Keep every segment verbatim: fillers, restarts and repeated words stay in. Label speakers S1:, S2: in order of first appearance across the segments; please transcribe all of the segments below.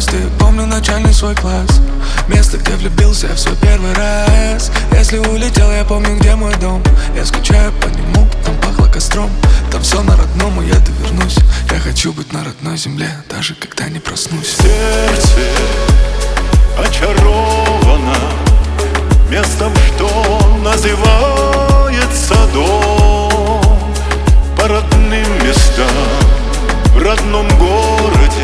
S1: девяностые, помню начальный свой класс. Место, где влюбился я в свой первый раз. Если улетел, я помню, где мой дом. Я скучаю по нему, там пахло костром. Там все на родном, и я-то вернусь. Я хочу быть на родной земле, даже когда не проснусь.
S2: Сердце очаровано местом, что называется дом. По родным местам в родном городе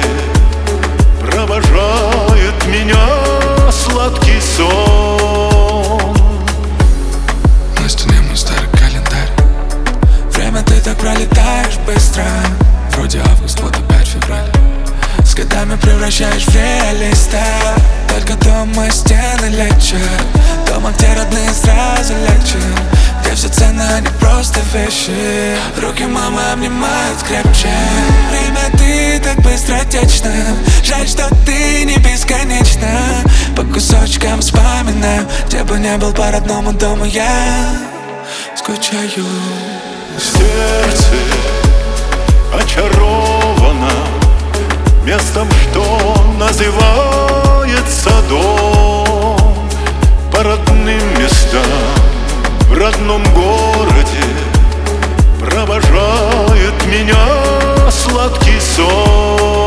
S2: провожает меня сладкий сон.
S1: На стене мой старый календарь. Время, ты так пролетаешь быстро. Вроде август, вот опять февраль. С годами превращаешь в реалиста. Только дома стены лечат. Дома, где родные, сразу легче. Где все ценно, а не просто вещи. Руки мамы обнимают крепче. Время, ты так быстротечно. Жаль, что ты не бесконечна. По кусочкам вспоминаю. Где бы не был, по родному дому я скучаю.
S2: Сердце очаровано местом, что называется дом. По родным местам в родном городе провожает меня сладкий сон.